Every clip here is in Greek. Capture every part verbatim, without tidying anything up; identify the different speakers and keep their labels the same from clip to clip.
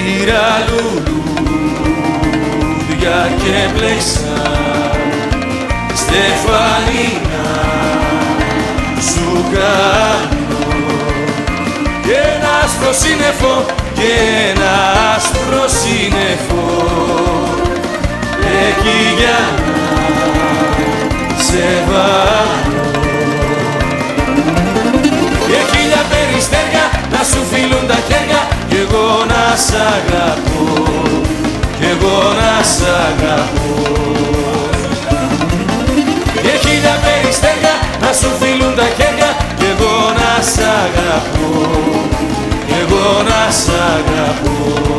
Speaker 1: πήρα λουλούδια και πλέξα στεφανίνα σου κάνω και ένα άσπρο σύννεφο και ένα άσπρο σύννεφο εκεί για να σε βάλω και χίλια περιστέρια να σου φιλούν τα χέρια κι εγώ να σ' αγαπώ, κι εγώ να σ' αγαπώ και χίλια περιστέρια να σου φιλούν τα χέρια κι εγώ να σ' αγαπώ, κι εγώ να σ' αγαπώ.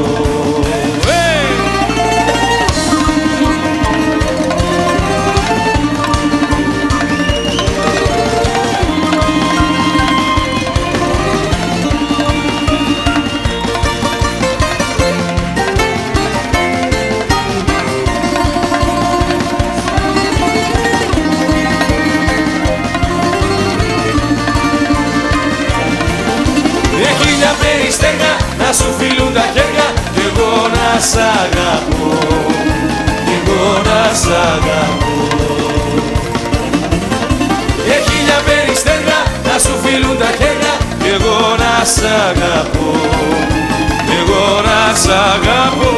Speaker 1: Περιστέρια να σου φιλούν τα χέρια κι εγώ να σ' αγαπώ, κι εγώ να σ' αγαπώ και χίλια περιστέρια να σου φιλούν τα χέρια κι εγώ να σ' αγαπώ, κι εγώ να σ' αγαπώ.